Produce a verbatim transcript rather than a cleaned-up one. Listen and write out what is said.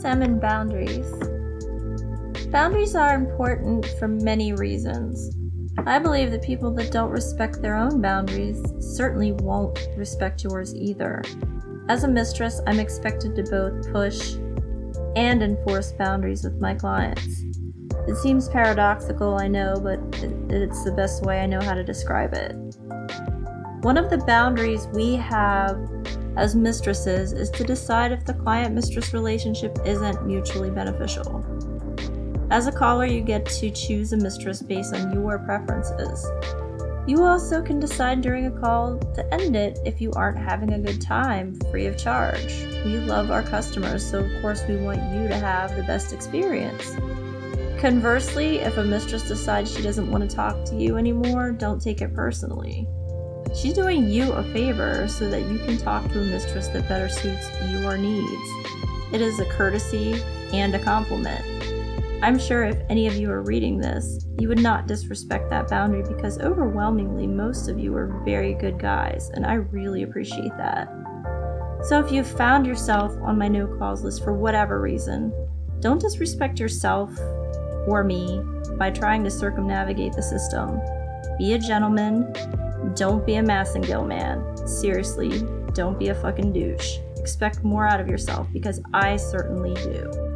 Sam and boundaries. Boundaries are important for many reasons. I believe that people that don't respect their own boundaries certainly won't respect yours either. As a mistress, I'm expected to both push and enforce boundaries with my clients. It seems paradoxical, I know, but it's the best way I know how to describe it. One of the boundaries we have as mistresses is to decide if the client-mistress relationship isn't mutually beneficial. As a caller, you get to choose a mistress based on your preferences. You also can decide during a call to end it if you aren't having a good time, free of charge. We love our customers, so of course we want you to have the best experience. Conversely, if a mistress decides she doesn't want to talk to you anymore, don't take it personally. She's doing you a favor so that you can talk to a mistress that better suits your needs. It is a courtesy and a compliment. I'm sure if any of you are reading this, you would not disrespect that boundary because overwhelmingly most of you are very good guys, and I really appreciate that. So if you've found yourself on my no calls list for whatever reason, don't disrespect yourself or me by trying to circumnavigate the system. Be a gentleman. Don't be a Massengill man. Seriously, don't be a fucking douche. Expect more out of yourself because I certainly do.